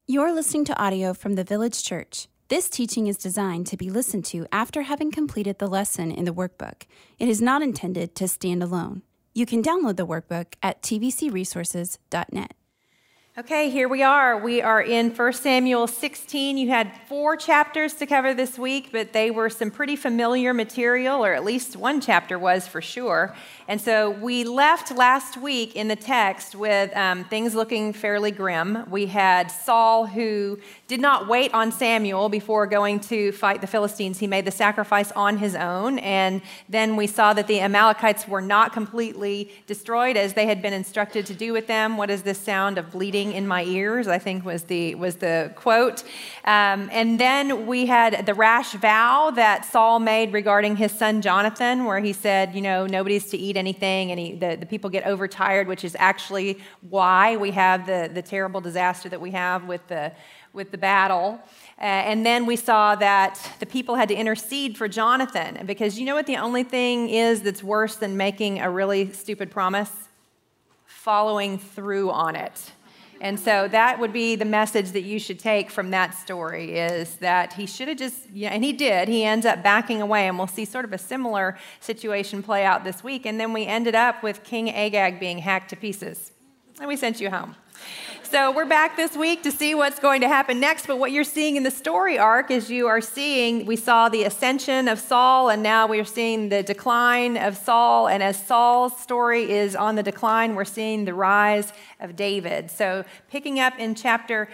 You're listening to audio from the Village Church. This teaching is designed to be listened to after having completed the lesson in the workbook. It is not intended to stand alone. You can download the workbook at tvcresources.net. Okay, here we are. We are in 1 Samuel 16. You had 4 chapters to cover this week, but they were some pretty familiar material, or at least one chapter was for sure. And so we left last week in the text with things looking fairly grim. We had Saul, who did not wait on Samuel before going to fight the Philistines. He made the sacrifice on his own. And then we saw that the Amalekites were not completely destroyed as they had been instructed to do with them. What is this sound of bleeding in my ears? I think was the quote. And then we had the rash vow that Saul made regarding his son Jonathan, where he said, nobody's to eat anything, and the people get overtired, which is actually why we have the terrible disaster that we have with the battle. And then we saw that the people had to intercede for Jonathan, because you know what the only thing is that's worse than making a really stupid promise? Following through on it. And so that would be the message that you should take from that story, is that he should have just, and he did, he ends up backing away, and we'll see sort of a similar situation play out this week. And then we ended up with King Agag being hacked to pieces, and we sent you home. So we're back this week to see what's going to happen next, but what you're seeing in the story arc is we saw the ascension of Saul, and now we're seeing the decline of Saul, and as Saul's story is on the decline, we're seeing the rise of David. So picking up in chapter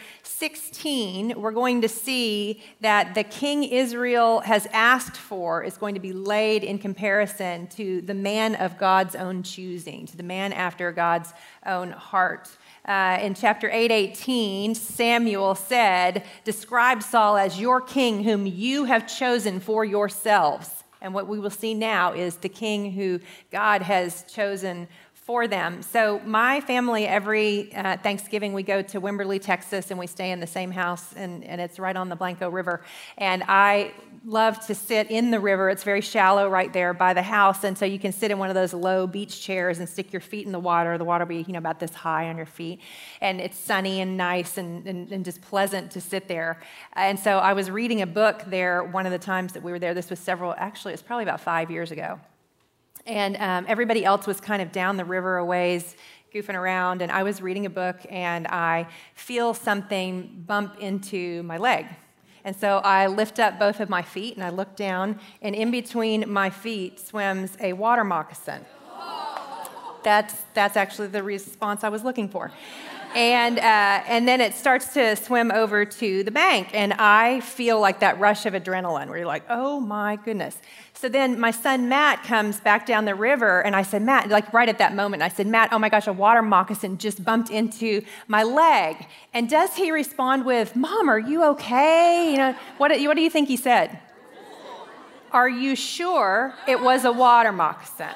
16, we're going to see that the king Israel has asked for is going to be laid in comparison to the man of God's own choosing, to the man after God's own heart. In chapter 8:18, Samuel described Saul as your king whom you have chosen for yourselves. And what we will see now is the king who God has chosen for them. So my family, every Thanksgiving, we go to Wimberley, Texas, and we stay in the same house, and it's right on the Blanco River. And I love to sit in the river. It's very shallow right there by the house, and so you can sit in one of those low beach chairs and stick your feet in the water. The water will be, about this high on your feet, and it's sunny and nice and just pleasant to sit there. And so I was reading a book there one of the times that we were there. This was it's probably about 5 years ago. And everybody else was kind of down the river a ways, goofing around, and I was reading a book, and I feel something bump into my leg. And so I lift up both of my feet, and I look down, and in between my feet swims a water moccasin. That's actually the response I was looking for. And then it starts to swim over to the bank, and I feel like that rush of adrenaline where you're like, oh my goodness. So then my son Matt comes back down the river, and I said, Matt, like right at that moment, I said, Matt, oh my gosh, a water moccasin just bumped into my leg. And does he respond with, Mom, are you okay? What do you think he said? Are you sure it was a water moccasin?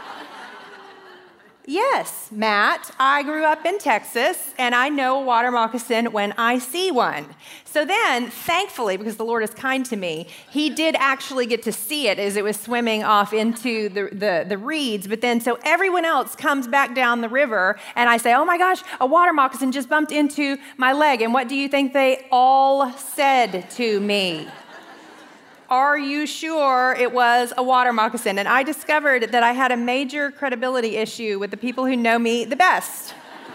Yes, Matt, I grew up in Texas, and I know a water moccasin when I see one. So then, thankfully, because the Lord is kind to me, he did actually get to see it as it was swimming off into the reeds. But then, so everyone else comes back down the river, and I say, oh my gosh, a water moccasin just bumped into my leg. And what do you think they all said to me? Are you sure it was a water moccasin? And I discovered that I had a major credibility issue with the people who know me the best.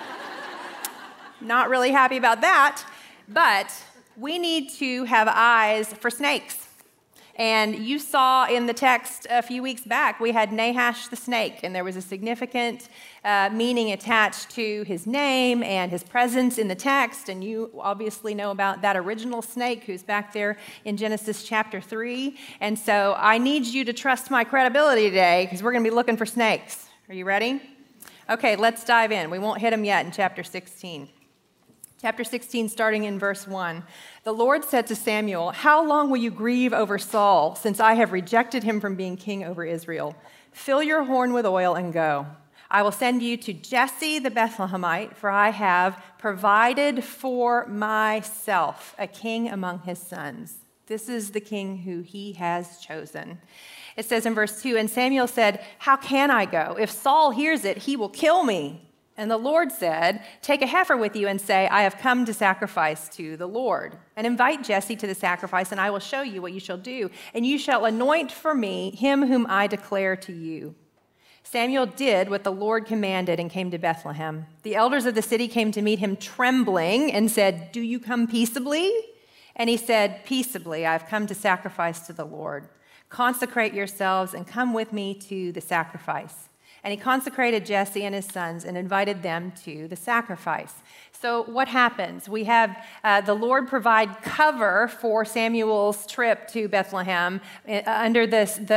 Not really happy about that, but we need to have eyes for snakes. And you saw in the text a few weeks back, we had Nahash the snake, and there was a significant meaning attached to his name and his presence in the text. And you obviously know about that original snake who's back there in Genesis chapter 3. And so I need you to trust my credibility today, because we're going to be looking for snakes. Are you ready? Okay, let's dive in. We won't hit them yet in chapter 16. Chapter 16, starting in verse 1. The Lord said to Samuel, how long will you grieve over Saul, since I have rejected him from being king over Israel? Fill your horn with oil and go. I will send you to Jesse the Bethlehemite, for I have provided for myself a king among his sons. This is the king who he has chosen. It says in verse 2, and Samuel said, how can I go? If Saul hears it, he will kill me. And the Lord said, take a heifer with you and say, I have come to sacrifice to the Lord. And invite Jesse to the sacrifice, and I will show you what you shall do. And you shall anoint for me him whom I declare to you. Samuel did what the Lord commanded and came to Bethlehem. The elders of the city came to meet him trembling and said, do you come peaceably? And he said, peaceably, I have come to sacrifice to the Lord. Consecrate yourselves and come with me to the sacrifice. And he consecrated Jesse and his sons and invited them to the sacrifice. So what happens? We have the Lord provide cover for Samuel's trip to Bethlehem under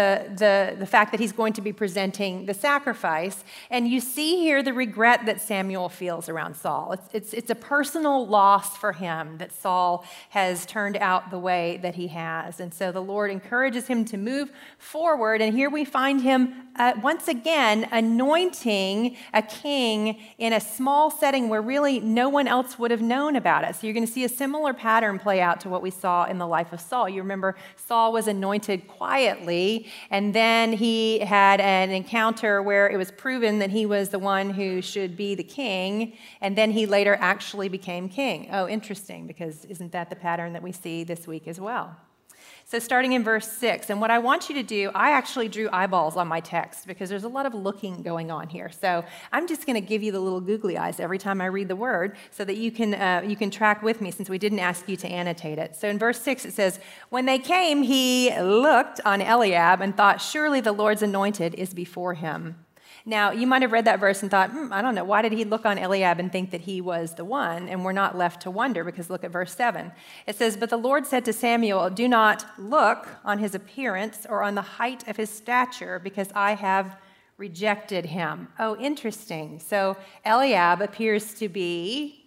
the fact that he's going to be presenting the sacrifice. And you see here the regret that Samuel feels around Saul. It's a personal loss for him that Saul has turned out the way that he has. And so the Lord encourages him to move forward. And here we find him once again anointing a king in a small setting where really no one else would have known about it. So you're going to see a similar pattern play out to what we saw in the life of Saul. You remember Saul was anointed quietly, and then he had an encounter where it was proven that he was the one who should be the king, and then he later actually became king. Oh, interesting, because isn't that the pattern that we see this week as well? So starting in verse 6, and what I want you to do, I actually drew eyeballs on my text because there's a lot of looking going on here. So I'm just going to give you the little googly eyes every time I read the word so that you can track with me since we didn't ask you to annotate it. So in verse 6 it says, when they came, he looked on Eliab and thought, surely the Lord's anointed is before him. Now, you might have read that verse and thought, I don't know, why did he look on Eliab and think that he was the one? And we're not left to wonder because look at verse 7. It says, but the Lord said to Samuel, do not look on his appearance or on the height of his stature because I have rejected him. Oh, interesting. So Eliab appears to be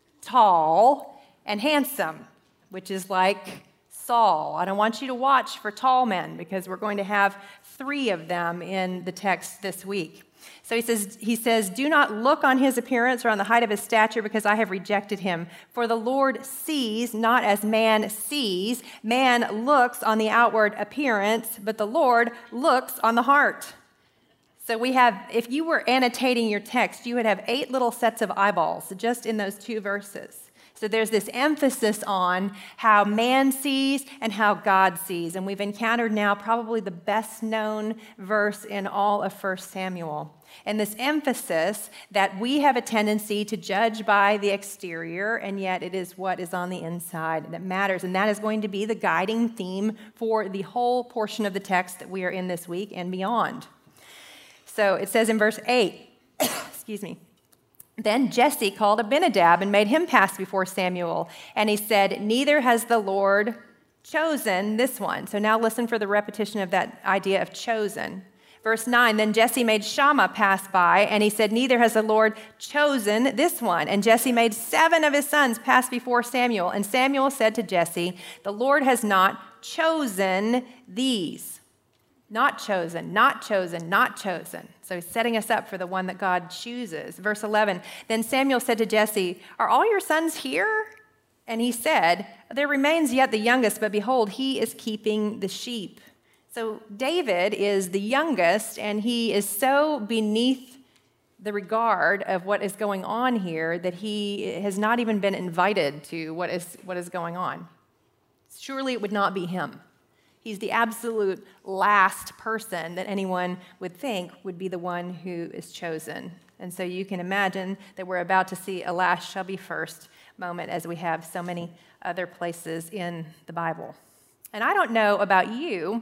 tall and handsome, which is like Saul. I don't want you to watch for tall men because we're going to have 3 of them in the text this week. So he says, do not look on his appearance or on the height of his stature because I have rejected him. For the Lord sees not as man sees. Man looks on the outward appearance, but the Lord looks on the heart. So we have, if you were annotating your text, you would have 8 little sets of eyeballs just in those 2 verses. So there's this emphasis on how man sees and how God sees. And we've encountered now probably the best known verse in all of 1 Samuel. And this emphasis that we have a tendency to judge by the exterior, and yet it is what is on the inside that matters. And that is going to be the guiding theme for the whole portion of the text that we are in this week and beyond. So it says in verse 8, excuse me, then Jesse called Abinadab and made him pass before Samuel. And he said, neither has the Lord chosen this one. So now listen for the repetition of that idea of chosen. Verse 9, then Jesse made Shammah pass by, and he said, neither has the Lord chosen this one. And Jesse made 7 of his sons pass before Samuel. And Samuel said to Jesse, the Lord has not chosen these. Not chosen, not chosen, not chosen. So he's setting us up for the one that God chooses. Verse 11, then Samuel said to Jesse, are all your sons here? And he said, there remains yet the youngest, but behold, he is keeping the sheep. So David is the youngest, and he is so beneath the regard of what is going on here that he has not even been invited to what is going on. Surely it would not be him. He's the absolute last person that anyone would think would be the one who is chosen. And so you can imagine that we're about to see a last shall be first moment as we have so many other places in the Bible. And I don't know about you,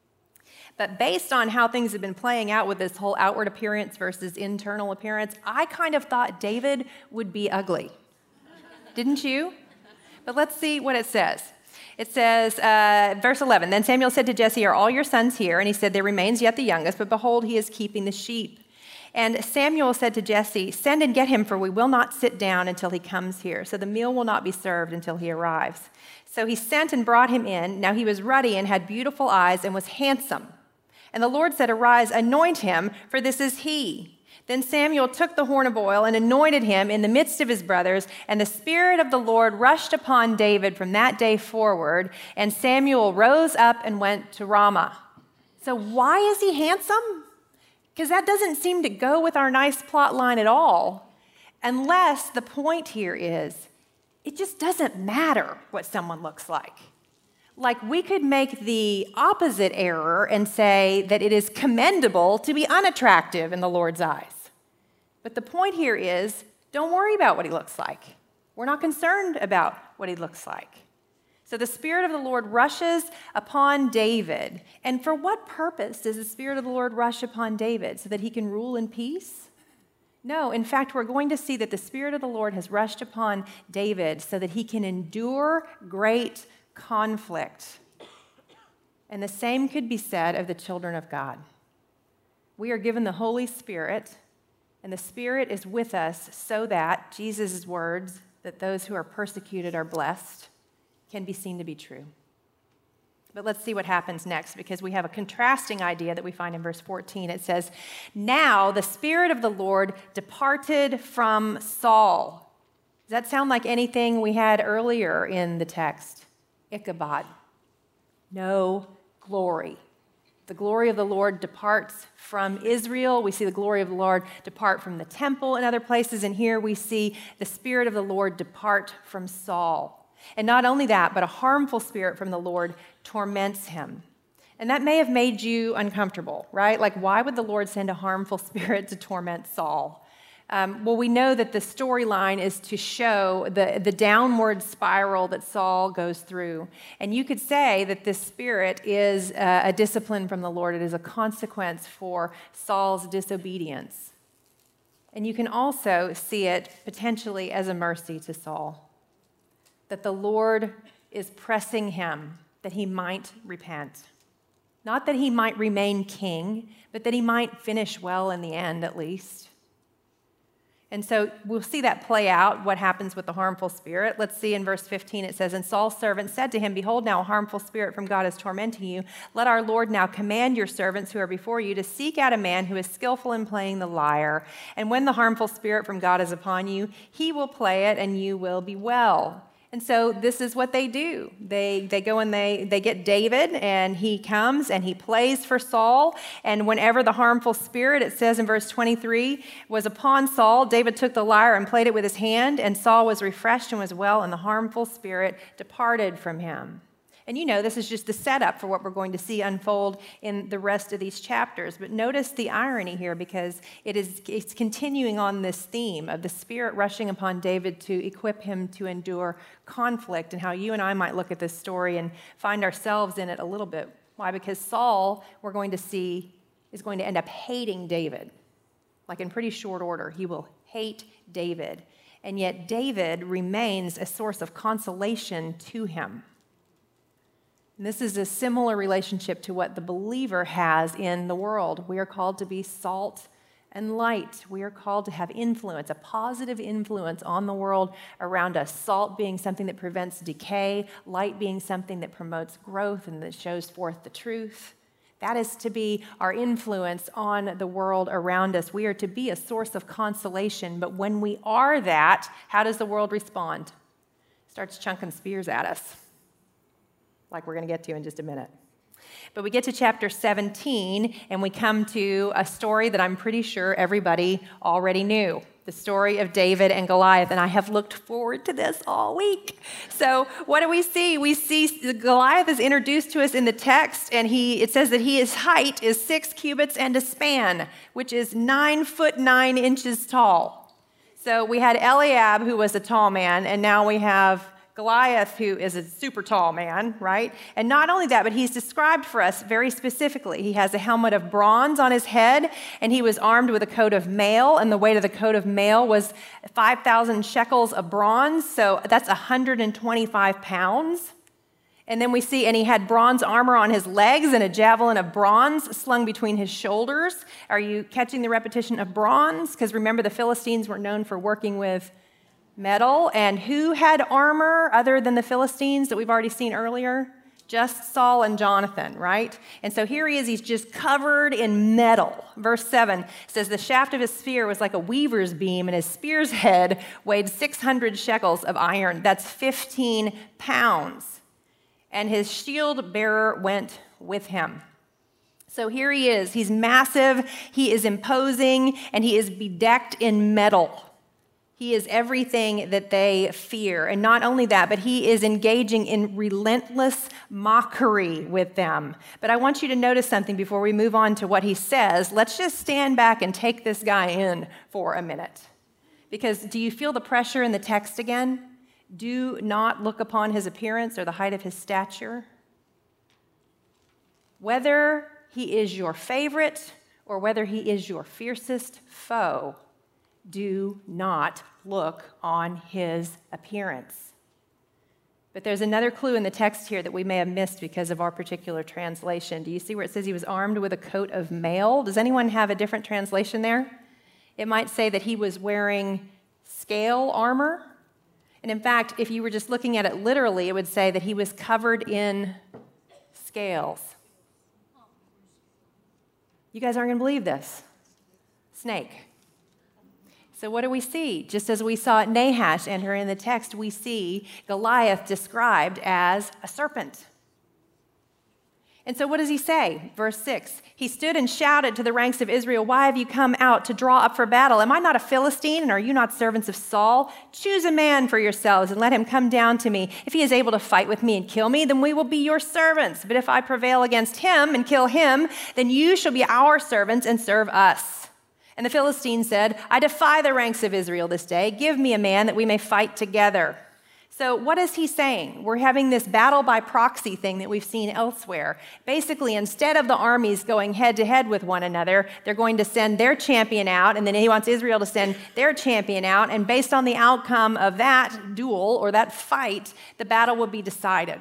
but based on how things have been playing out with this whole outward appearance versus internal appearance, I kind of thought David would be ugly. Didn't you? But let's see what it says. It says, verse 11, then Samuel said to Jesse, are all your sons here? And he said, there remains yet the youngest, but behold, he is keeping the sheep. And Samuel said to Jesse, send and get him, for we will not sit down until he comes here. So the meal will not be served until he arrives. So he sent and brought him in. Now he was ruddy and had beautiful eyes and was handsome. And the Lord said, arise, anoint him, for this is he. Then Samuel took the horn of oil and anointed him in the midst of his brothers, and the Spirit of the Lord rushed upon David from that day forward, and Samuel rose up and went to Ramah. So why is he handsome? Because that doesn't seem to go with our nice plot line at all. Unless the point here is, it just doesn't matter what someone looks like. Like, we could make the opposite error and say that it is commendable to be unattractive in the Lord's eyes. But the point here is, don't worry about what he looks like. We're not concerned about what he looks like. So the Spirit of the Lord rushes upon David. And for what purpose does the Spirit of the Lord rush upon David? So that he can rule in peace? No, in fact, we're going to see that the Spirit of the Lord has rushed upon David so that he can endure great conflict. And the same could be said of the children of God. We are given the Holy Spirit, and the Spirit is with us so that, Jesus' words, that those who are persecuted are blessed, can be seen to be true. But let's see what happens next, because we have a contrasting idea that we find in verse 14. It says, "Now the Spirit of the Lord departed from Saul." Does that sound like anything we had earlier in the text? Ichabod. No glory. The glory of the Lord departs from Israel. We see the glory of the Lord depart from the temple in other places. And here we see the Spirit of the Lord depart from Saul. And not only that, but a harmful spirit from the Lord torments him. And that may have made you uncomfortable, right? Like, why would the Lord send a harmful spirit to torment Saul? Well, we know that the storyline is to show the downward spiral that Saul goes through. And you could say that this spirit is a discipline from the Lord. It is a consequence for Saul's disobedience. And you can also see it potentially as a mercy to Saul, that the Lord is pressing him that he might repent. Not that he might remain king, but that he might finish well in the end at least. And so we'll see that play out, what happens with the harmful spirit. Let's see in verse 15, it says, "And Saul's servant said to him, 'Behold, now a harmful spirit from God is tormenting you. Let our Lord now command your servants who are before you to seek out a man who is skillful in playing the lyre. And when the harmful spirit from God is upon you, he will play it and you will be well.'" And so this is what they do. They go and they get David, and he comes and he plays for Saul. And whenever the harmful spirit, it says in verse 23, was upon Saul, David took the lyre and played it with his hand, and Saul was refreshed and was well, and the harmful spirit departed from him. And you know, this is just the setup for what we're going to see unfold in the rest of these chapters. But notice the irony here, because it's continuing on this theme of the Spirit rushing upon David to equip him to endure conflict, and how you and I might look at this story and find ourselves in it a little bit. Why? Because Saul, we're going to see, is going to end up hating David. Like in pretty short order, he will hate David. And yet David remains a source of consolation to him. And this is a similar relationship to what the believer has in the world. We are called to be salt and light. We are called to have influence, a positive influence on the world around us. Salt being something that prevents decay, light being something that promotes growth and that shows forth the truth. That is to be our influence on the world around us. We are to be a source of consolation. But when we are that, how does the world respond? It starts chunking spears at us, like we're going to get to in just a minute. But we get to chapter 17, and we come to a story that I'm pretty sure everybody already knew, the story of David and Goliath, and I have looked forward to this all week. So what do we see? We see Goliath is introduced to us in the text, and it says that his height is 6 cubits and a span, which is 9 foot 9 inches tall. So we had Eliab, who was a tall man, and now we have Goliath, who is a super tall man, right? And not only that, but he's described for us very specifically. He has a helmet of bronze on his head, and he was armed with a coat of mail, and the weight of the coat of mail was 5,000 shekels of bronze, so that's 125 pounds. And then we see, and he had bronze armor on his legs and a javelin of bronze slung between his shoulders. Are you catching the repetition of bronze? Because remember, the Philistines were known for working with metal. And who had armor other than the Philistines that we've already seen earlier? Just Saul and Jonathan, right? And so here he is, he's just covered in metal. Verse 7 says, "The shaft of his spear was like a weaver's beam, and his spear's head weighed 600 shekels of iron." That's 15 pounds. And his shield bearer went with him. So here he is. He's massive, he is imposing, and he is bedecked in metal. He is everything that they fear. And not only that, but he is engaging in relentless mockery with them. But I want you to notice something before we move on to what he says. Let's just stand back and take this guy in for a minute. Because do you feel the pressure in the text again? Do not look upon his appearance or the height of his stature. Whether he is your favorite or whether he is your fiercest foe, do not look on his appearance. But there's another clue in the text here that we may have missed because of our particular translation. Do you see where it says he was armed with a coat of mail? Does anyone have a different translation there? It might say that he was wearing scale armor. And in fact, if you were just looking at it literally, it would say that he was covered in scales. You guys aren't going to believe this. Snake. So what do we see? Just as we saw Nahash enter in the text, we see Goliath described as a serpent. And so what does he say? Verse 6, he stood and shouted to the ranks of Israel, "Why have you come out to draw up for battle? Am I not a Philistine, and are you not servants of Saul? Choose a man for yourselves and let him come down to me. If he is able to fight with me and kill me, then we will be your servants. But if I prevail against him and kill him, then you shall be our servants and serve us." And the Philistine said, "I defy the ranks of Israel this day. Give me a man that we may fight together." So what is he saying? We're having this battle by proxy thing that we've seen elsewhere. Basically, instead of the armies going head to head with one another, they're going to send their champion out, and then he wants Israel to send their champion out, and based on the outcome of that duel or that fight, the battle will be decided.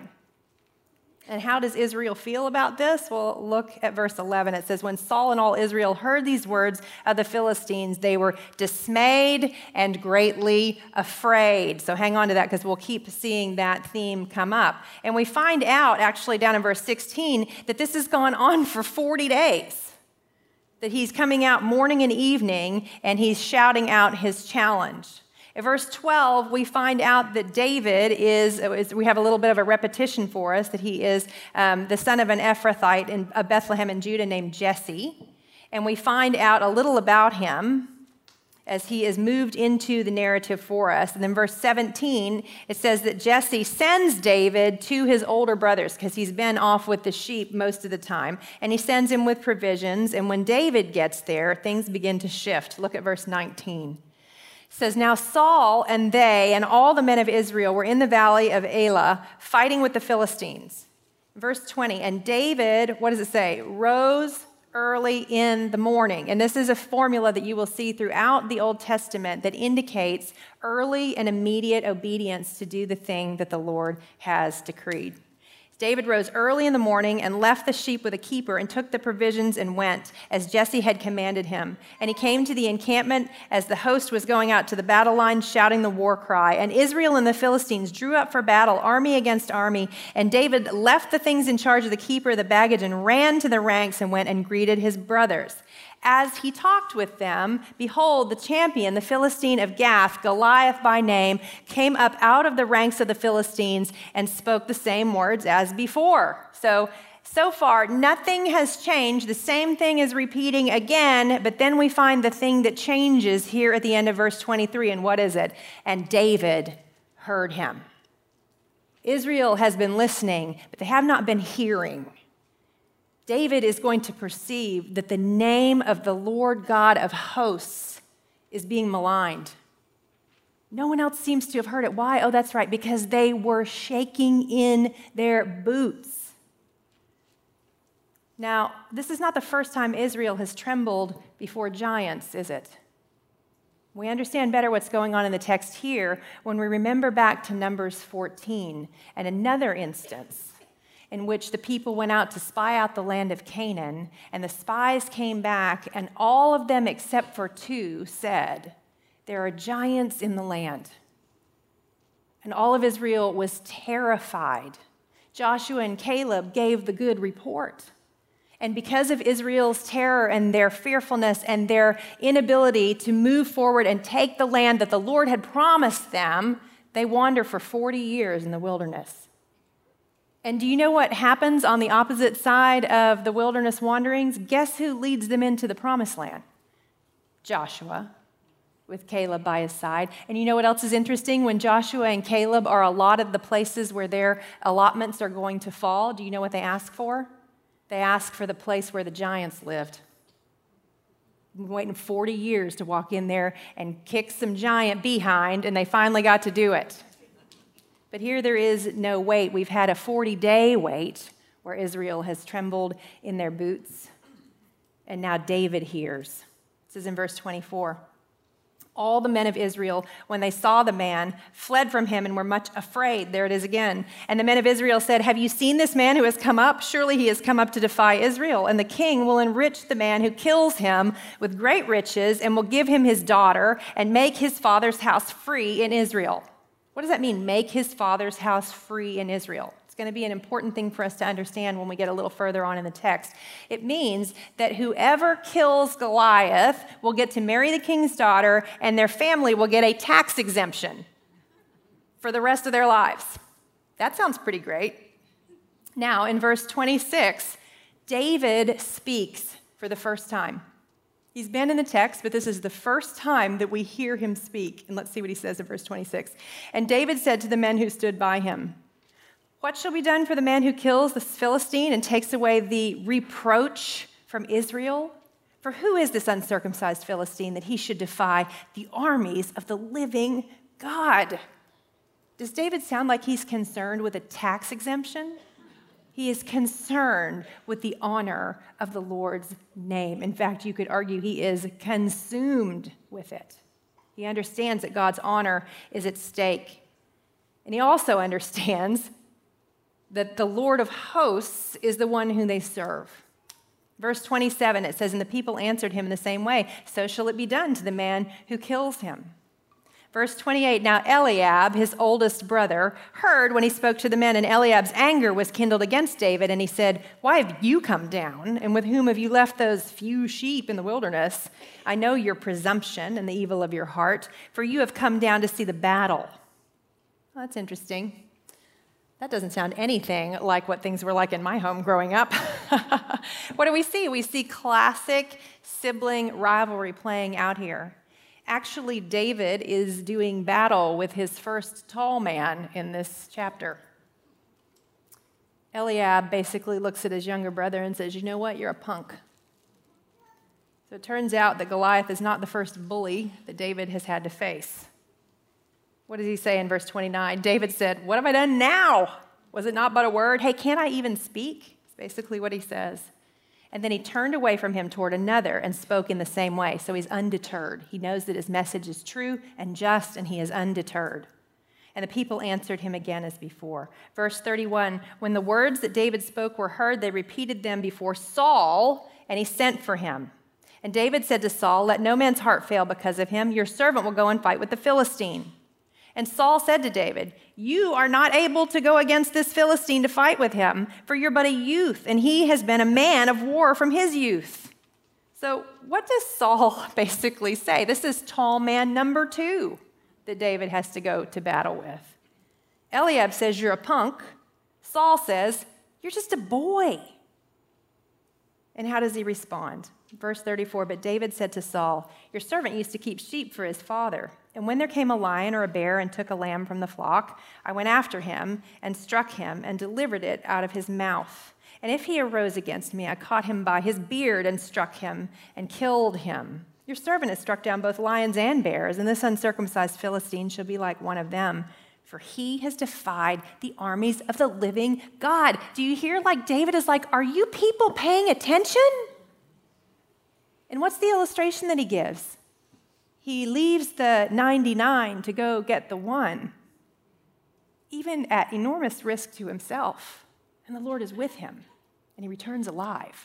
And how does Israel feel about this? Well, look at verse 11. It says, when Saul and all Israel heard these words of the Philistines, they were dismayed and greatly afraid. So hang on to that because we'll keep seeing that theme come up. And we find out, actually down in verse 16, that this has gone on for 40 days. That he's coming out morning and evening, and he's shouting out his challenge. In verse 12, we find out that David we have a little bit of a repetition for us, that he is the son of an Ephrathite in Bethlehem in Judah named Jesse. And we find out a little about him as he is moved into the narrative for us. And then verse 17, it says that Jesse sends David to his older brothers because he's been off with the sheep most of the time. And he sends him with provisions. And when David gets there, things begin to shift. Look at verse 19. It says, now Saul and they and all the men of Israel were in the valley of Elah fighting with the Philistines. Verse 20, and David, what does it say? Rose early in the morning. And this is a formula that you will see throughout the Old Testament that indicates early and immediate obedience to do the thing that the Lord has decreed. David rose early in the morning and left the sheep with a keeper and took the provisions and went, as Jesse had commanded him. And he came to the encampment as the host was going out to the battle line, shouting the war cry. And Israel and the Philistines drew up for battle, army against army. And David left the things in charge of the keeper of the baggage and ran to the ranks and went and greeted his brothers. As he talked with them, behold, the champion, the Philistine of Gath, Goliath by name, came up out of the ranks of the Philistines and spoke the same words as before. So far, nothing has changed. The same thing is repeating again, but then we find the thing that changes here at the end of verse 23, and what is it? And David heard him. Israel has been listening, but they have not been hearing. David is going to perceive that the name of the Lord God of hosts is being maligned. No one else seems to have heard it. Why? Oh, that's right, because they were shaking in their boots. Now, this is not the first time Israel has trembled before giants, is it? We understand better what's going on in the text here when we remember back to Numbers 14 and another instance in which the people went out to spy out the land of Canaan, and the spies came back, and all of them except for two said, there are giants in the land. And all of Israel was terrified. Joshua and Caleb gave the good report. And because of Israel's terror and their fearfulness and their inability to move forward and take the land that the Lord had promised them, they wander for 40 years in the wilderness. And do you know what happens on the opposite side of the wilderness wanderings? Guess who leads them into the promised land? Joshua with Caleb by his side. And you know what else is interesting? When Joshua and Caleb are allotted the places where their allotments are going to fall, do you know what they ask for? They ask for the place where the giants lived. Been waiting 40 years to walk in there and kick some giant behind, and they finally got to do it. But here there is no wait. We've had a 40-day wait where Israel has trembled in their boots. And now David hears. This is in verse 24. All the men of Israel, when they saw the man, fled from him and were much afraid. There it is again. And the men of Israel said, "Have you seen this man who has come up? Surely he has come up to defy Israel. And the king will enrich the man who kills him with great riches and will give him his daughter and make his father's house free in Israel." What does that mean, make his father's house free in Israel? It's going to be an important thing for us to understand when we get a little further on in the text. It means that whoever kills Goliath will get to marry the king's daughter, and their family will get a tax exemption for the rest of their lives. That sounds pretty great. Now, in verse 26, David speaks for the first time. He's been in the text, but this is the first time that we hear him speak. And let's see what he says in verse 26. And David said to the men who stood by him, "What shall be done for the man who kills the Philistine and takes away the reproach from Israel? For who is this uncircumcised Philistine that he should defy the armies of the living God?" Does David sound like he's concerned with a tax exemption? He is concerned with the honor of the Lord's name. In fact, you could argue he is consumed with it. He understands that God's honor is at stake. And he also understands that the Lord of hosts is the one whom they serve. Verse 27, it says, "And the people answered him in the same way, so shall it be done to the man who kills him." Verse 28, "Now Eliab, his oldest brother, heard when he spoke to the men, and Eliab's anger was kindled against David, and he said, 'Why have you come down, and with whom have you left those few sheep in the wilderness? I know your presumption and the evil of your heart, for you have come down to see the battle.'" Well, that's interesting. That doesn't sound anything like what things were like in my home growing up. What do we see? We see classic sibling rivalry playing out here. Actually, David is doing battle with his first tall man in this chapter. Eliab basically looks at his younger brother and says, "You know what? You're a punk." So it turns out that Goliath is not the first bully that David has had to face. What does he say in verse 29? David said, "What have I done now? Was it not but a word? Hey, can't I even speak?" That's basically what he says. And then he turned away from him toward another and spoke in the same way. So he's undeterred. He knows that his message is true and just, and he is undeterred. And the people answered him again as before. Verse 31, "When the words that David spoke were heard, they repeated them before Saul, and he sent for him. And David said to Saul, 'Let no man's heart fail because of him. Your servant will go and fight with the Philistine.' And Saul said to David, 'You are not able to go against this Philistine to fight with him, for you're but a youth, and he has been a man of war from his youth.'" So what does Saul basically say? This is tall man number 2 that David has to go to battle with. Eliab says, "You're a punk." Saul says, "You're just a boy." And how does he respond? Verse 34, "But David said to Saul, 'Your servant used to keep sheep for his father. And when there came a lion or a bear and took a lamb from the flock, I went after him and struck him and delivered it out of his mouth. And if he arose against me, I caught him by his beard and struck him and killed him. Your servant has struck down both lions and bears, and this uncircumcised Philistine shall be like one of them, for he has defied the armies of the living God.'" Do you hear like David is like, are you people paying attention? And what's the illustration that he gives? He leaves the 99 to go get the one, even at enormous risk to himself. And the Lord is with him, and he returns alive.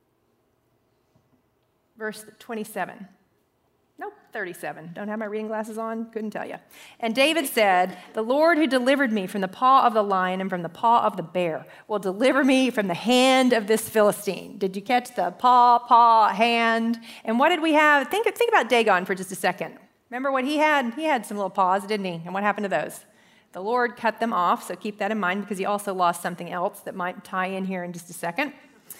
Verse 27. Nope, 37. Don't have my reading glasses on, couldn't tell you. "And David said, 'The Lord who delivered me from the paw of the lion and from the paw of the bear will deliver me from the hand of this Philistine.'" Did you catch the paw, hand? And what did we have? Think about Dagon for just a second. Remember what he had? He had some little paws, didn't he? And what happened to those? The Lord cut them off, so keep that in mind because he also lost something else that might tie in here in just a second.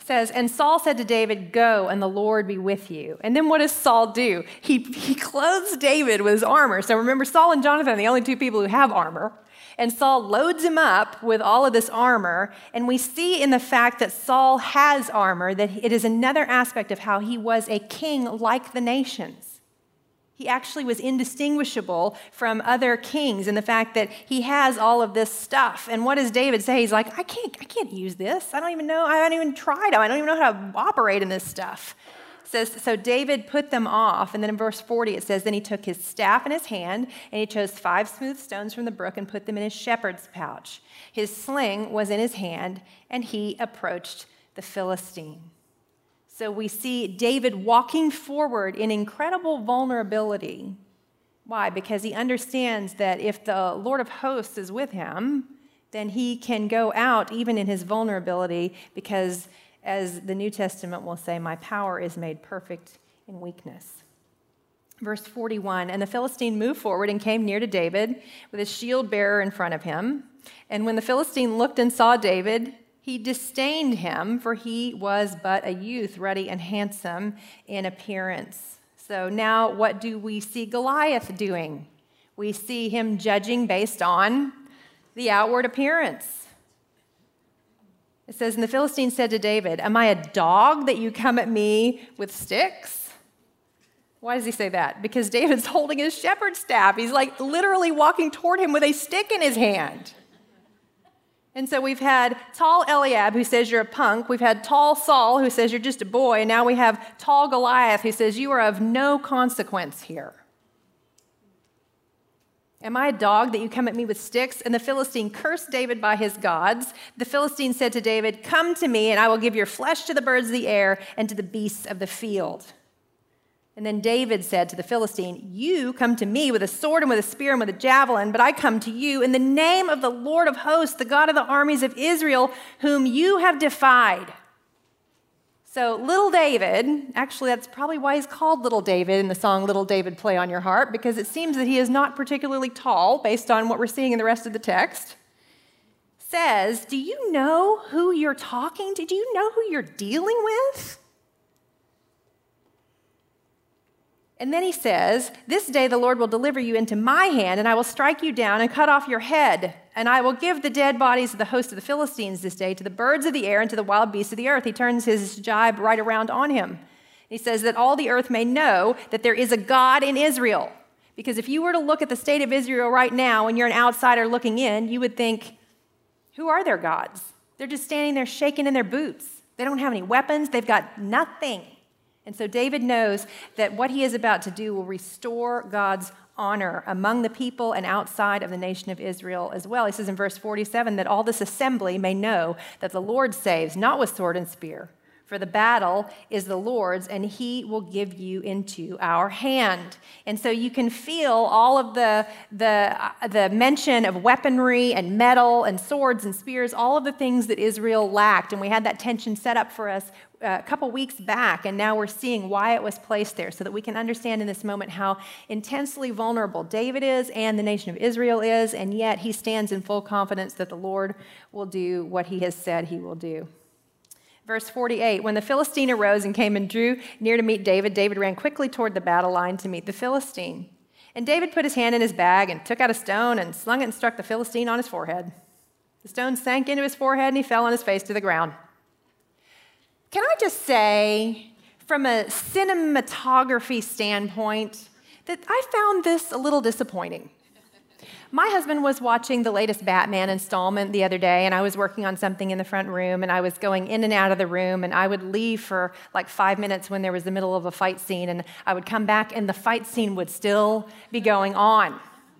says, and Saul said to David, go, and the Lord be with you. And then what does Saul do? He clothes David with his armor. So remember, Saul and Jonathan are the only two people who have armor. And Saul loads him up with all of this armor. And we see in the fact that Saul has armor that it is another aspect of how he was a king like the nations. He actually was indistinguishable from other kings in the fact that he has all of this stuff. And what does David say? He's like, I can't use this. I don't even know. I haven't even tried. I don't even know how to operate in this stuff. It says, so David put them off. And then in verse 40, it says, then he took his staff in his hand, and he chose 5 smooth stones from the brook and put them in his shepherd's pouch. His sling was in his hand, and he approached the Philistine. So we see David walking forward in incredible vulnerability. Why? Because he understands that if the Lord of hosts is with him, then he can go out even in his vulnerability because, as the New Testament will say, my power is made perfect in weakness. Verse 41, and the Philistine moved forward and came near to David with his shield bearer in front of him. And when the Philistine looked and saw David, he disdained him, for he was but a youth, ruddy and handsome in appearance. So now what do we see Goliath doing? We see him judging based on the outward appearance. It says, and the Philistine said to David, am I a dog that you come at me with sticks? Why does he say that? Because David's holding his shepherd's staff. He's like literally walking toward him with a stick in his hand. And so we've had tall Eliab who says you're a punk. We've had tall Saul who says you're just a boy. And now we have tall Goliath who says you are of no consequence here. Am I a dog that you come at me with sticks? And the Philistine cursed David by his gods. The Philistine said to David, come to me and I will give your flesh to the birds of the air and to the beasts of the field. And then David said to the Philistine, you come to me with a sword and with a spear and with a javelin, but I come to you in the name of the Lord of hosts, the God of the armies of Israel, whom you have defied. So little David, actually that's probably why he's called Little David in the song Little David Play on Your Harp, because it seems that he is not particularly tall based on what we're seeing in the rest of the text, says, do you know who you're talking to? Do you know who you're dealing with? And then he says, this day the Lord will deliver you into my hand, and I will strike you down and cut off your head. And I will give the dead bodies of the host of the Philistines this day to the birds of the air and to the wild beasts of the earth. He turns his jibe right around on him. He says that all the earth may know that there is a God in Israel. Because if you were to look at the state of Israel right now and you're an outsider looking in, you would think, who are their gods? They're just standing there shaking in their boots. They don't have any weapons. They've got nothing. And so David knows that what he is about to do will restore God's honor among the people and outside of the nation of Israel as well. He says in verse 47 that all this assembly may know that the Lord saves, not with sword and spear, for the battle is the Lord's, and he will give you into our hand. And so you can feel all of the mention of weaponry and metal and swords and spears, all of the things that Israel lacked. And we had that tension set up for us a couple weeks back, and now we're seeing why it was placed there so that we can understand in this moment how intensely vulnerable David is and the nation of Israel is, and yet he stands in full confidence that the Lord will do what he has said he will do. Verse 48, when the Philistine arose and came and drew near to meet David, David ran quickly toward the battle line to meet the Philistine. And David put his hand in his bag and took out a stone and slung it and struck the Philistine on his forehead. The stone sank into his forehead and he fell on his face to the ground. Can I just say, from a cinematography standpoint, that I found this a little disappointing. My husband was watching the latest Batman installment the other day, and I was working on something in the front room, and I was going in and out of the room, and I would leave for like 5 minutes when there was the middle of a fight scene, and I would come back, and the fight scene would still be going on.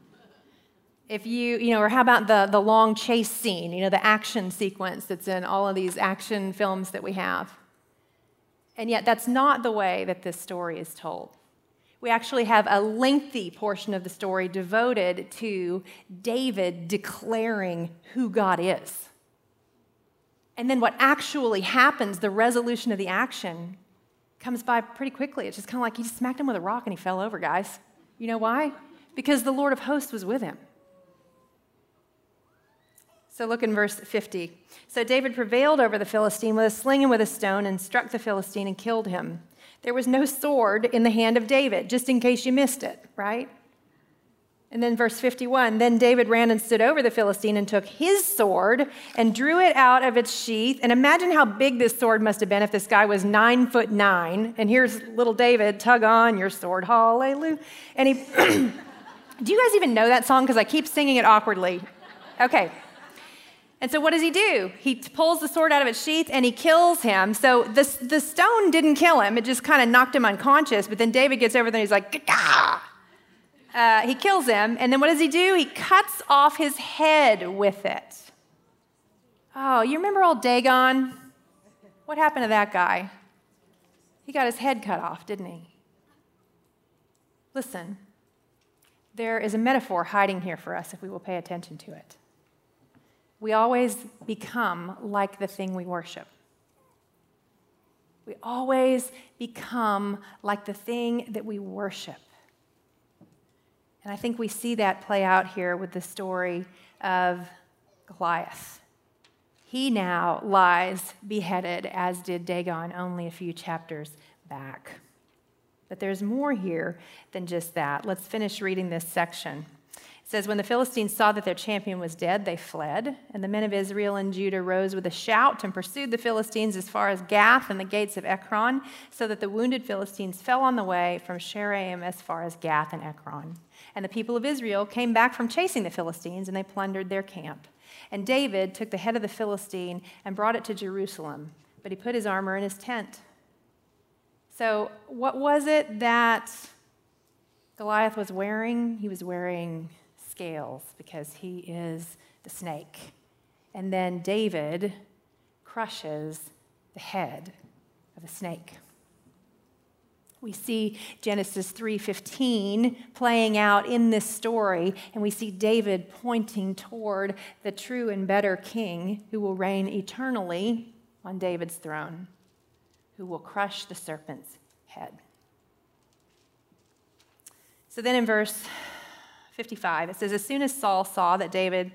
If or how about the long chase scene, the action sequence that's in all of these action films that we have. And yet that's not the way that this story is told. We actually have a lengthy portion of the story devoted to David declaring who God is. And then what actually happens, the resolution of the action, comes by pretty quickly. It's just kind of like he just smacked him with a rock and he fell over, guys. You know why? Because the Lord of hosts was with him. So look in verse 50. So David prevailed over the Philistine with a sling and with a stone and struck the Philistine and killed him. There was no sword in the hand of David, just in case you missed it, right? And then verse 51, then David ran and stood over the Philistine and took his sword and drew it out of its sheath. And imagine how big this sword must have been if this guy was 9'9". And here's little David, tug on your sword, hallelujah. And he, do you guys even know that song? Because I keep singing it awkwardly. Okay. And so what does he do? He pulls the sword out of its sheath and he kills him. So the stone didn't kill him. It just kind of knocked him unconscious. But then David gets over there and he's like, gah! He kills him. And then what does he do? He cuts off his head with it. Oh, you remember old Dagon? What happened to that guy? He got his head cut off, didn't he? Listen, there is a metaphor hiding here for us if we will pay attention to it. We always become like the thing we worship. We always become like the thing that we worship. And I think we see that play out here with the story of Goliath. He now lies beheaded, as did Dagon only a few chapters back. But there's more here than just that. Let's finish reading this section. It says, when the Philistines saw that their champion was dead, they fled, and the men of Israel and Judah rose with a shout and pursued the Philistines as far as Gath and the gates of Ekron, so that the wounded Philistines fell on the way from Sharaim as far as Gath and Ekron. And the people of Israel came back from chasing the Philistines, and they plundered their camp. And David took the head of the Philistine and brought it to Jerusalem, but he put his armor in his tent. So what was it that Goliath was wearing? He was wearing scales because he is the snake. And then David crushes the head of the snake. We see Genesis 3:15 playing out in this story, and we see David pointing toward the true and better king who will reign eternally on David's throne, who will crush the serpent's head. So then in verse 55, it says, as soon as Saul saw David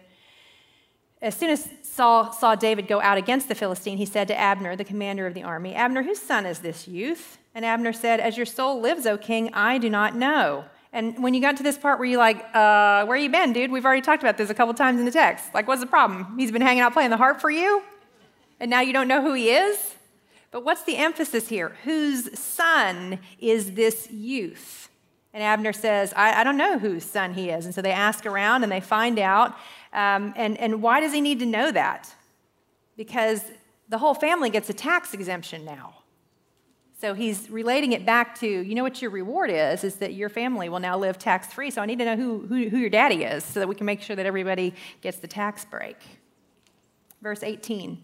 go out against the Philistine, he said to Abner, the commander of the army, Abner, whose son is this youth? And Abner said, as your soul lives, O king, I do not know. And when you got to this part where you're like, where you been, dude? We've already talked about this a couple times in the text. Like, what's the problem? He's been hanging out playing the harp for you? And now you don't know who he is? But what's the emphasis here? Whose son is this youth? And Abner says, I don't know whose son he is. And so they ask around and they find out. And why does he need to know that? Because the whole family gets a tax exemption now. So he's relating it back to, you know what your reward is that your family will now live tax-free. So I need to know who your daddy is so that we can make sure that everybody gets the tax break. Verse 18.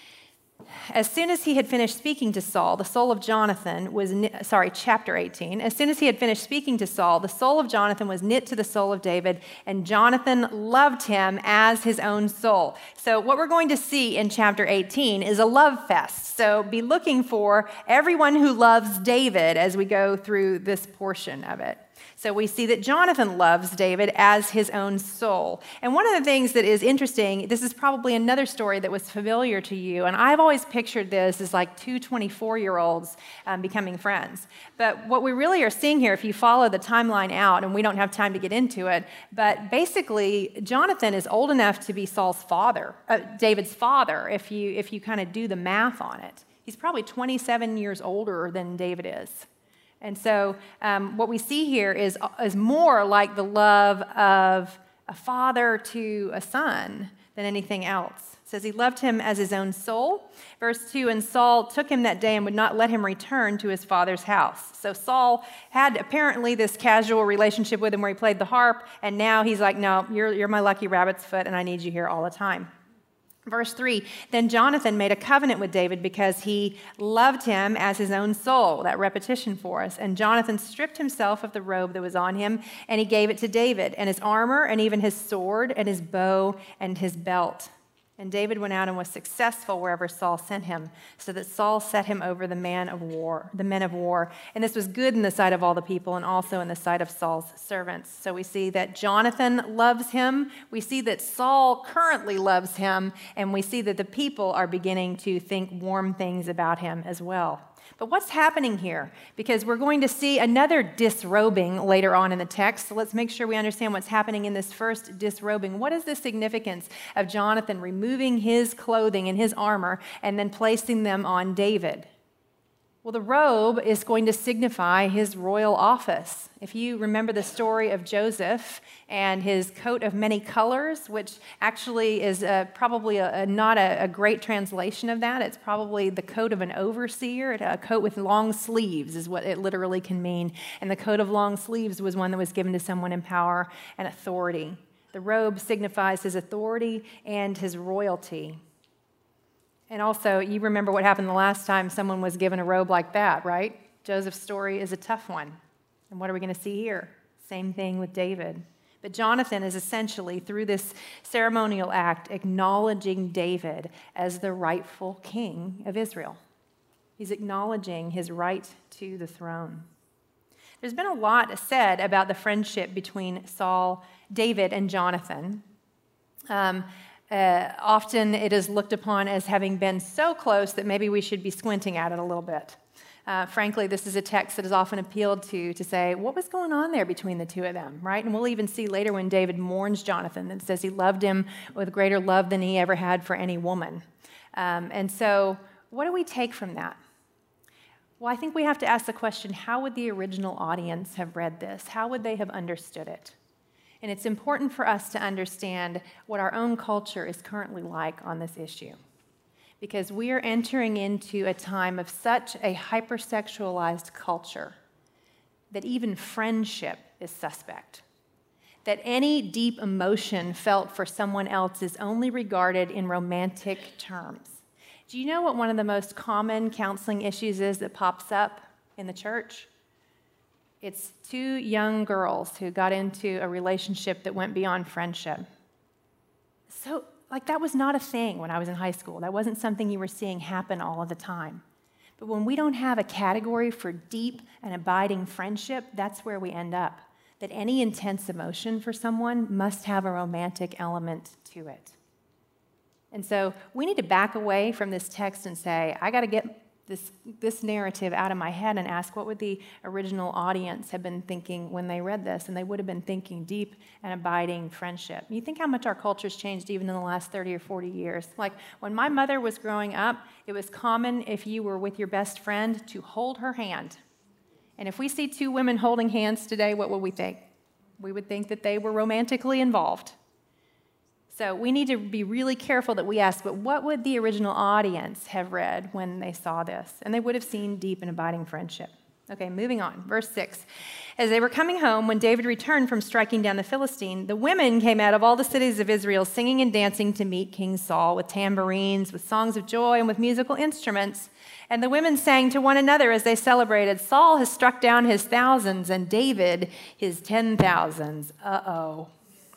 As soon as he had finished speaking to Saul, the soul of Jonathan was, chapter 18. As soon as he had finished speaking to Saul, the soul of Jonathan was knit to the soul of David, and Jonathan loved him as his own soul. So what we're going to see in chapter 18 is a love fest. So be looking for everyone who loves David as we go through this portion of it. So we see that Jonathan loves David as his own soul. And one of the things that is interesting, this is probably another story that was familiar to you, and I've always pictured this as like two 24-year-olds becoming friends. But what we really are seeing here, if you follow the timeline out, and we don't have time to get into it, but basically Jonathan is old enough to be Saul's father, David's father, if you kind of do the math on it. He's probably 27 years older than David is. And so what we see here is more like the love of a father to a son than anything else. It says he loved him as his own soul. Verse 2, and Saul took him that day and would not let him return to his father's house. So Saul had apparently this casual relationship with him where he played the harp, and now he's like, no, you're my lucky rabbit's foot, and I need you here all the time. Verse 3, then Jonathan made a covenant with David because he loved him as his own soul. That repetition for us. And Jonathan stripped himself of the robe that was on him, and he gave it to David, and his armor, and even his sword, and his bow, and his belt. And David went out and was successful wherever Saul sent him, so that Saul set him over the men of war. And this was good in the sight of all the people and also in the sight of Saul's servants. So we see that Jonathan loves him. We see that Saul currently loves him. And we see that the people are beginning to think warm things about him as well. But what's happening here? Because we're going to see another disrobing later on in the text. So let's make sure we understand what's happening in this first disrobing. What is the significance of Jonathan removing his clothing and his armor and then placing them on David? Well, the robe is going to signify his royal office. If you remember the story of Joseph and his coat of many colors, which actually is probably not a great translation of that. It's probably the coat of an overseer. A coat with long sleeves is what it literally can mean. And the coat of long sleeves was one that was given to someone in power and authority. The robe signifies his authority and his royalty. And also, you remember what happened the last time someone was given a robe like that, right? Joseph's story is a tough one. And what are we going to see here? Same thing with David. But Jonathan is essentially, through this ceremonial act, acknowledging David as the rightful king of Israel. He's acknowledging his right to the throne. There's been a lot said about the friendship between David and Jonathan. Often it is looked upon as having been so close that maybe we should be squinting at it a little bit. Frankly, this is a text that is often appealed to say, what was going on there between the two of them, right? And we'll even see later when David mourns Jonathan that says he loved him with greater love than he ever had for any woman. And so what do we take from that? Well, I think we have to ask the question, how would the original audience have read this? How would they have understood it? And it's important for us to understand what our own culture is currently like on this issue. Because we are entering into a time of such a hypersexualized culture that even friendship is suspect. That any deep emotion felt for someone else is only regarded in romantic terms. Do you know what one of the most common counseling issues is that pops up in the church? It's two young girls who got into a relationship that went beyond friendship. So, that was not a thing when I was in high school. That wasn't something you were seeing happen all of the time. But when we don't have a category for deep and abiding friendship, that's where we end up. That any intense emotion for someone must have a romantic element to it. And so we need to back away from this text and say, I got to get this narrative out of my head and ask, what would the original audience have been thinking when they read this? And they would have been thinking deep and abiding friendship. You think how much our culture's changed even in the last 30 or 40 years. When my mother was growing up, it was common if you were with your best friend to hold her hand. And if we see two women holding hands today, what would we think? We would think that they were romantically involved. So we need to be really careful that we ask, but what would the original audience have read when they saw this? And they would have seen deep and abiding friendship. Okay, moving on. Verse 6. As they were coming home, when David returned from striking down the Philistine, the women came out of all the cities of Israel singing and dancing to meet King Saul with tambourines, with songs of joy, and with musical instruments. And the women sang to one another as they celebrated, Saul has struck down his thousands and David his 10,000s. Uh-oh.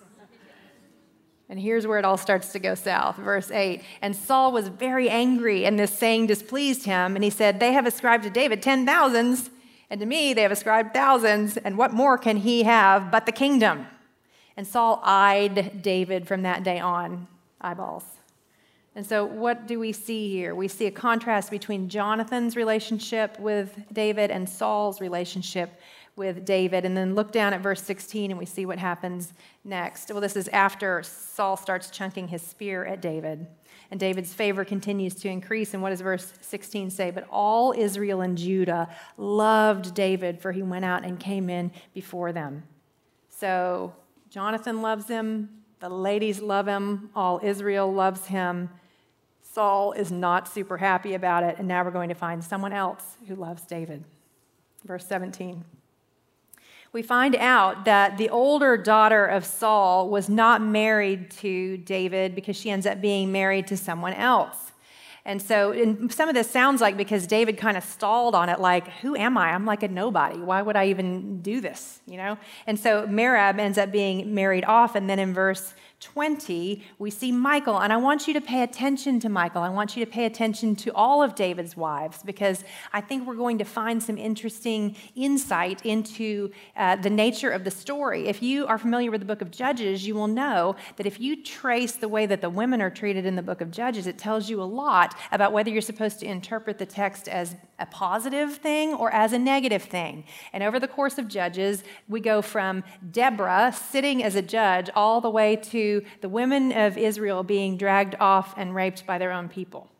And here's where it all starts to go south. Verse 8, and Saul was very angry, and this saying displeased him. And he said, they have ascribed to David 10,000s, and to me they have ascribed thousands, and what more can he have but the kingdom? And Saul eyed David from that day on, eyeballs. And so what do we see here? We see a contrast between Jonathan's relationship with David and Saul's relationship with David. And then look down at verse 16 and we see what happens next. Well, this is after Saul starts chunking his spear at David. And David's favor continues to increase. And what does verse 16 say? But all Israel and Judah loved David, for he went out and came in before them. So Jonathan loves him. The ladies love him. All Israel loves him. Saul is not super happy about it. And now we're going to find someone else who loves David. Verse 17. We find out that the older daughter of Saul was not married to David because she ends up being married to someone else. And some of this sounds like because David kind of stalled on it, like, who am I? I'm like a nobody. Why would I even do this, you know? And so Merab ends up being married off, and then in verse 20, we see Michal, and I want you to pay attention to Michal. I want you to pay attention to all of David's wives, because I think we're going to find some interesting insight into the nature of the story. If you are familiar with the book of Judges, you will know that if you trace the way that the women are treated in the book of Judges, it tells you a lot about whether you're supposed to interpret the text as a positive thing or as a negative thing. And over the course of Judges, we go from Deborah sitting as a judge all the way to the women of Israel being dragged off and raped by their own people.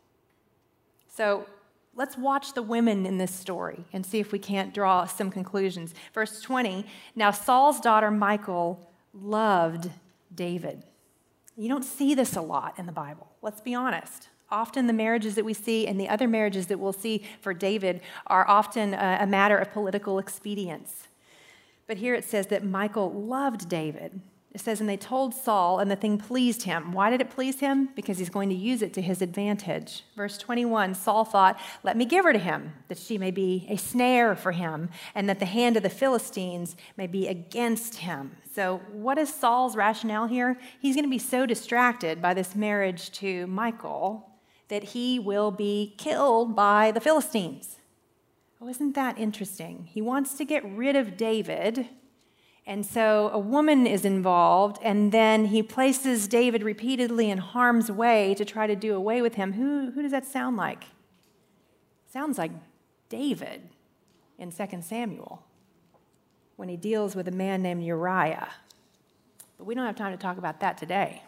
So let's watch the women in this story and see if we can't draw some conclusions. Verse 20, now Saul's daughter Michal loved David. You don't see this a lot in the Bible, let's be honest. Often the marriages that we see and the other marriages that we'll see for David are often a matter of political expedience. But here it says that Michal loved David. It says, and they told Saul, and the thing pleased him. Why did it please him? Because he's going to use it to his advantage. Verse 21, Saul thought, let me give her to him, that she may be a snare for him, and that the hand of the Philistines may be against him. So what is Saul's rationale here? He's going to be so distracted by this marriage to Michal that he will be killed by the Philistines. Oh, isn't that interesting? He wants to get rid of David, and so a woman is involved, and then he places David repeatedly in harm's way to try to do away with him. Who does that sound like? Sounds like David in 2 Samuel when he deals with a man named Uriah. But we don't have time to talk about that today.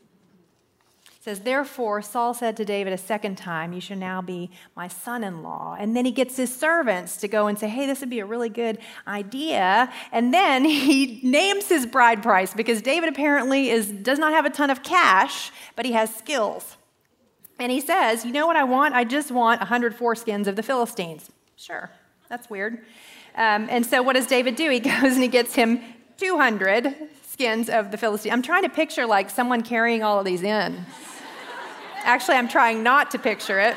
It says, therefore, Saul said to David a second time, you shall now be my son-in-law. And then he gets his servants to go and say, hey, this would be a really good idea. And then he names his bride price, because David apparently does not have a ton of cash, but he has skills. And he says, you know what I want? I just want 100 foreskins of the Philistines. Sure, that's weird. And so what does David do? He goes and he gets him 200 skins of the Philistines. I'm trying to picture like someone carrying all of these in. Actually, I'm trying not to picture it.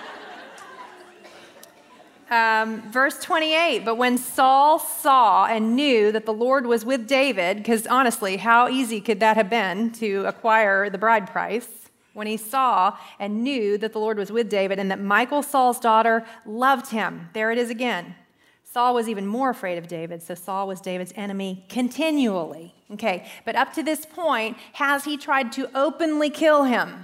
Verse 28, but when Saul saw and knew that the Lord was with David, because honestly, how easy could that have been to acquire the bride price? When he saw and knew that the Lord was with David and that Michal, Saul's daughter, loved him. There it is again. Saul was even more afraid of David, so Saul was David's enemy continually. Okay, but up to this point, has he tried to openly kill him?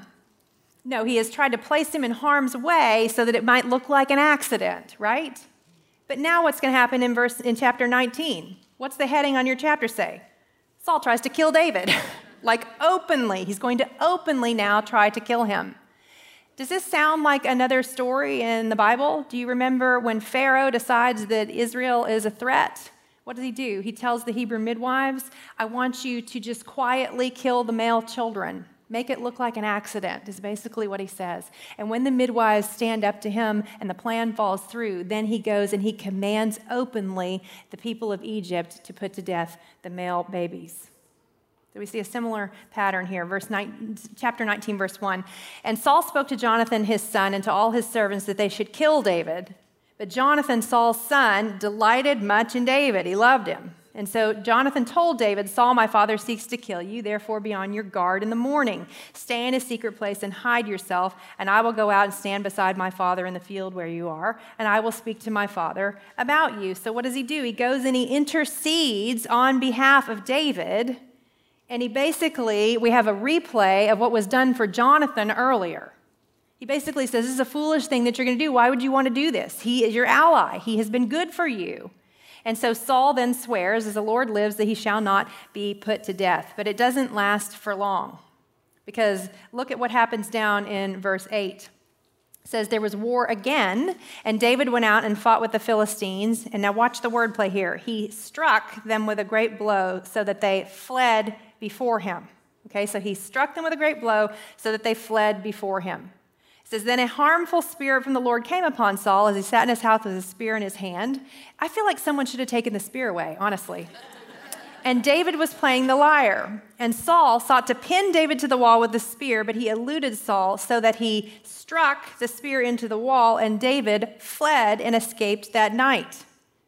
No, he has tried to place him in harm's way so that it might look like an accident, right? But now what's going to happen in chapter 19? What's the heading on your chapter say? Saul tries to kill David, like openly. He's going to openly now try to kill him. Does this sound like another story in the Bible? Do you remember when Pharaoh decides that Israel is a threat? What does he do? He tells the Hebrew midwives, I want you to just quietly kill the male children. Make it look like an accident, is basically what he says. And when the midwives stand up to him and the plan falls through, then he goes and he commands openly the people of Egypt to put to death the male babies. So we see a similar pattern here. Chapter 19, verse 1. And Saul spoke to Jonathan, his son, and to all his servants that they should kill David. But Jonathan, Saul's son, delighted much in David. He loved him. And so Jonathan told David, Saul, my father, seeks to kill you. Therefore, be on your guard in the morning. Stay in a secret place and hide yourself, and I will go out and stand beside my father in the field where you are, and I will speak to my father about you. So what does he do? He goes and he intercedes on behalf of David, and we have a replay of what was done for Jonathan earlier. He basically says, this is a foolish thing that you're going to do. Why would you want to do this? He is your ally. He has been good for you. And so Saul then swears, as the Lord lives, that he shall not be put to death. But it doesn't last for long, because look at what happens down in verse 8. It says, there was war again, and David went out and fought with the Philistines. And now watch the wordplay here. He struck them with a great blow so that they fled before him. Okay, so he struck them with a great blow so that they fled before him. It says, then a harmful spirit from the Lord came upon Saul as he sat in his house with a spear in his hand. I feel like someone should have taken the spear away, honestly. And David was playing the lyre. And Saul sought to pin David to the wall with the spear, but he eluded Saul so that he struck the spear into the wall, and David fled and escaped that night.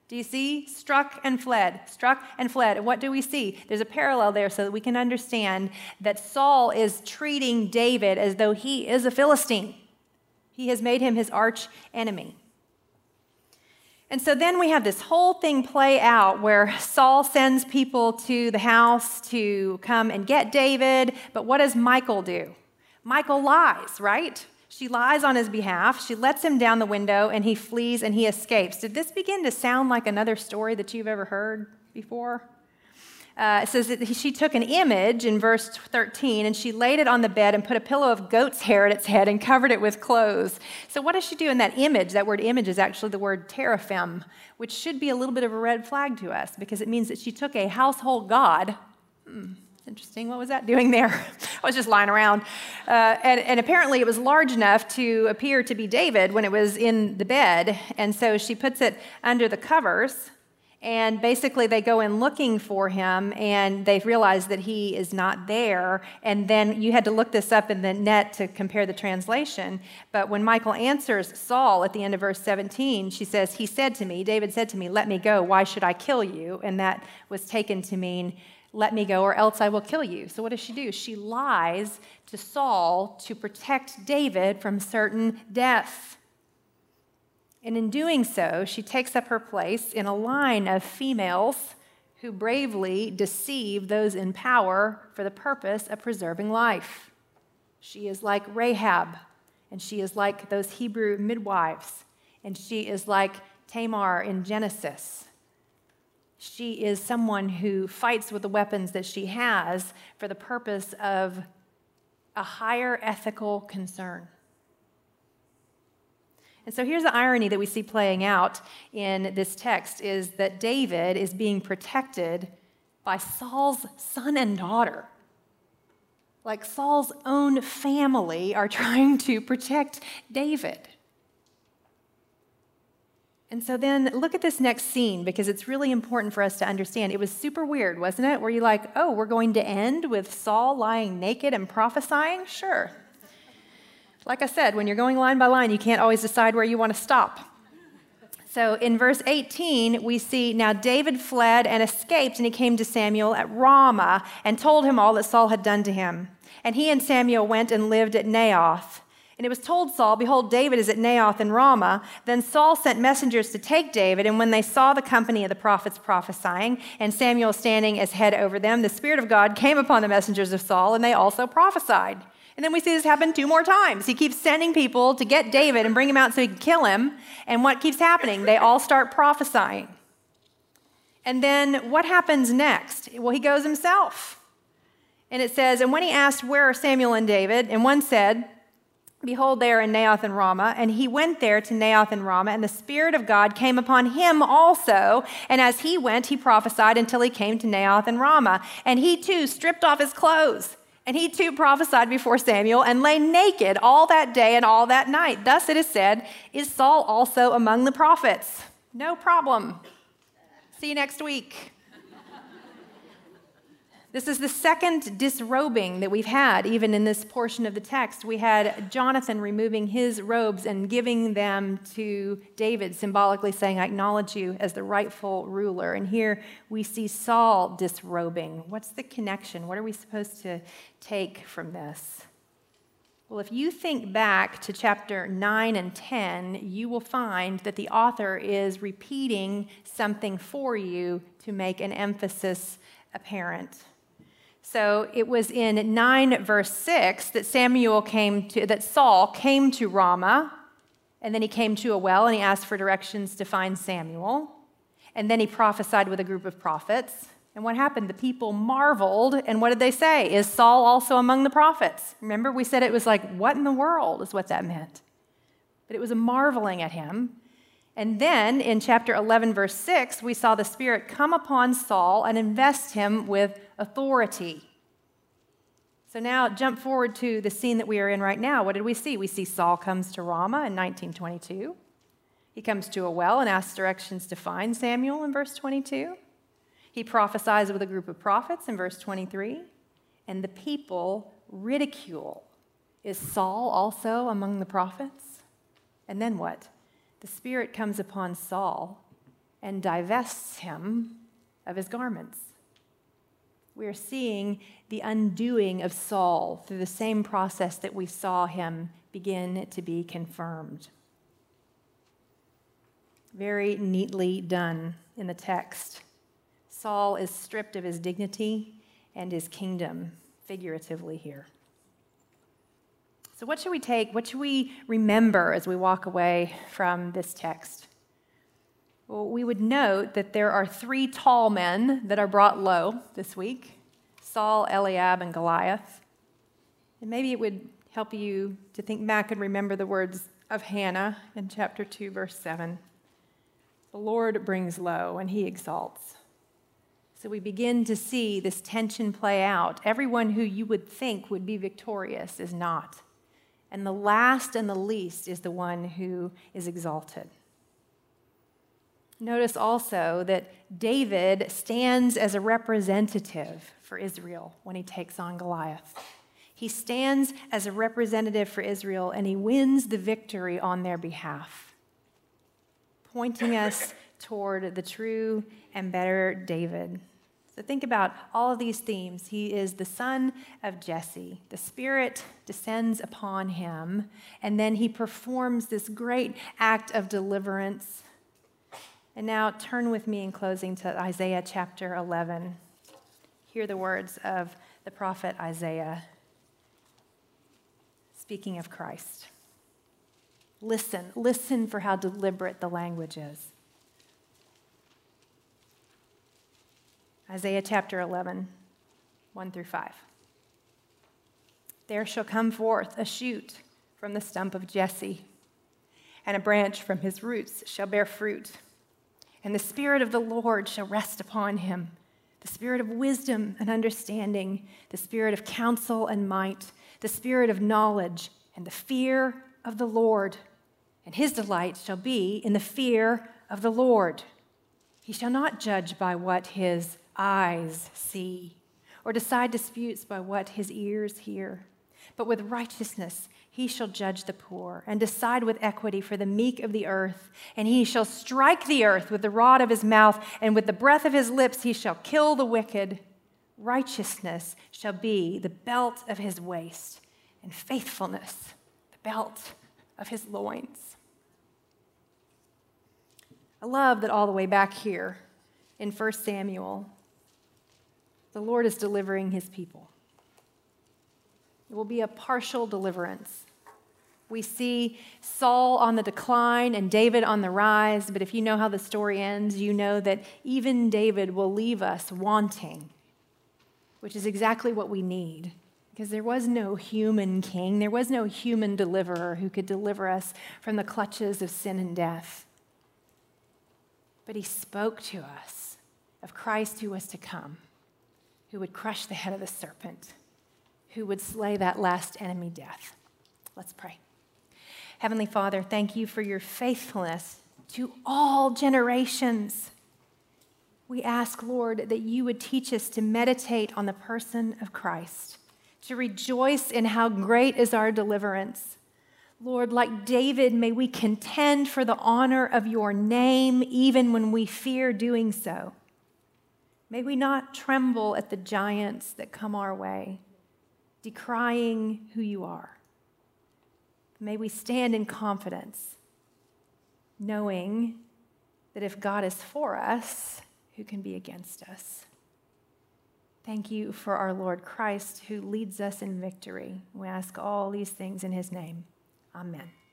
Do you see? Struck and fled. Struck and fled. And what do we see? There's a parallel there so that we can understand that Saul is treating David as though he is a Philistine. He has made him his arch enemy. And so then we have this whole thing play out where Saul sends people to the house to come and get David. But what does Michal do? Michal lies, right? She lies on his behalf. She lets him down the window, and he flees and he escapes. Did this begin to sound like another story that you've ever heard before? It says that she took an image in verse 13, and she laid it on the bed and put a pillow of goat's hair at its head and covered it with clothes. So what does she do in that image? That word image is actually the word teraphim, which should be a little bit of a red flag to us because it means that she took a household god. Interesting. What was that doing there? I was just lying around. And apparently it was large enough to appear to be David when it was in the bed. And so she puts it under the covers. And basically they go in looking for him, and they realize that he is not there. And then you had to look this up in the net to compare the translation. But when Michal answers Saul at the end of verse 17, she says, David said to me, let me go. Why should I kill you? And that was taken to mean, let me go or else I will kill you. So what does she do? She lies to Saul to protect David from certain death. And in doing so, she takes up her place in a line of females who bravely deceive those in power for the purpose of preserving life. She is like Rahab, and she is like those Hebrew midwives, and she is like Tamar in Genesis. She is someone who fights with the weapons that she has for the purpose of a higher ethical concern. And so here's the irony that we see playing out in this text is that David is being protected by Saul's son and daughter. Like Saul's own family are trying to protect David. And so then look at this next scene because it's really important for us to understand. It was super weird, wasn't it? Were you like, oh, we're going to end with Saul lying naked and prophesying? Sure. Like I said, when you're going line by line, you can't always decide where you want to stop. So in verse 18, we see, now David fled and escaped, and he came to Samuel at Ramah and told him all that Saul had done to him. And he and Samuel went and lived at Naioth. And it was told Saul, behold, David is at Naioth in Ramah. Then Saul sent messengers to take David, and when they saw the company of the prophets prophesying, and Samuel standing as head over them, the Spirit of God came upon the messengers of Saul, and they also prophesied. And then we see this happen 2 more times. He keeps sending people to get David and bring him out so he can kill him. And what keeps happening? They all start prophesying. And then what happens next? Well, he goes himself. And it says, and when he asked, where are Samuel and David? And one said, behold, they are in Naioth and Ramah. And he went there to Naioth and Ramah, and the Spirit of God came upon him also. And as he went, he prophesied until he came to Naioth and Ramah. And he too stripped off his clothes. And he too prophesied before Samuel and lay naked all that day and all that night. Thus it is said, is Saul also among the prophets? No problem. See you next week. This is the second disrobing that we've had, even in this portion of the text. We had Jonathan removing his robes and giving them to David, symbolically saying, I acknowledge you as the rightful ruler. And here we see Saul disrobing. What's the connection? What are we supposed to take from this? Well, if you think back to chapter 9 and 10, you will find that the author is repeating something for you to make an emphasis apparent. So it was in 9 verse 6 that Saul came to Ramah, and then he came to a well and he asked for directions to find Samuel. And then he prophesied with a group of prophets. And what happened? The people marveled, and what did they say? Is Saul also among the prophets? Remember, we said it was like, what in the world is what that meant? But it was a marveling at him. And then in chapter 11, verse 6, we saw the Spirit come upon Saul and invest him with authority. So now jump forward to the scene that we are in right now. What did we see? We see Saul comes to Ramah in 1922. He comes to a well and asks directions to find Samuel in verse 22. He prophesies with a group of prophets in verse 23. And the people ridicule. Is Saul also among the prophets? And then what? The Spirit comes upon Saul, and divests him of his garments. We are seeing the undoing of Saul through the same process that we saw him begin to be confirmed. Very neatly done in the text. Saul is stripped of his dignity and his kingdom, figuratively here. So what should we remember as we walk away from this text? Well, we would note that there are 3 tall men that are brought low this week: Saul, Eliab, and Goliath. And maybe it would help you to think back and remember the words of Hannah in chapter 2, verse 7. The Lord brings low and he exalts. So we begin to see this tension play out. Everyone who you would think would be victorious is not. And the last and the least is the one who is exalted. Notice also that David stands as a representative for Israel when he takes on Goliath. He stands as a representative for Israel, and he wins the victory on their behalf, pointing us toward the true and better David. So think about all of these themes. He is the son of Jesse. The Spirit descends upon him, and then he performs this great act of deliverance. And now turn with me in closing to Isaiah chapter 11. Hear the words of the prophet Isaiah, speaking of Christ. Listen for how deliberate the language is. Isaiah chapter 11, 1 through 5. There shall come forth a shoot from the stump of Jesse, and a branch from his roots shall bear fruit. And the Spirit of the Lord shall rest upon him, the Spirit of wisdom and understanding, the Spirit of counsel and might, the Spirit of knowledge and the fear of the Lord. And his delight shall be in the fear of the Lord. He shall not judge by what his eyes see, or decide disputes by what his ears hear. But with righteousness he shall judge the poor, and decide with equity for the meek of the earth. And he shall strike the earth with the rod of his mouth, and with the breath of his lips he shall kill the wicked. Righteousness shall be the belt of his waist, and faithfulness the belt of his loins. I love that all the way back here in 1 Samuel, the Lord is delivering his people. It will be a partial deliverance. We see Saul on the decline and David on the rise, but if you know how the story ends, you know that even David will leave us wanting, which is exactly what we need, because there was no human king, there was no human deliverer who could deliver us from the clutches of sin and death. But he spoke to us of Christ who was to come, who would crush the head of the serpent, who would slay that last enemy, death. Let's pray. Heavenly Father, thank you for your faithfulness to all generations. We ask, Lord, that you would teach us to meditate on the person of Christ, to rejoice in how great is our deliverance. Lord, like David, may we contend for the honor of your name even when we fear doing so. May we not tremble at the giants that come our way, decrying who you are. May we stand in confidence, knowing that if God is for us, who can be against us? Thank you for our Lord Christ, who leads us in victory. We ask all these things in his name. Amen.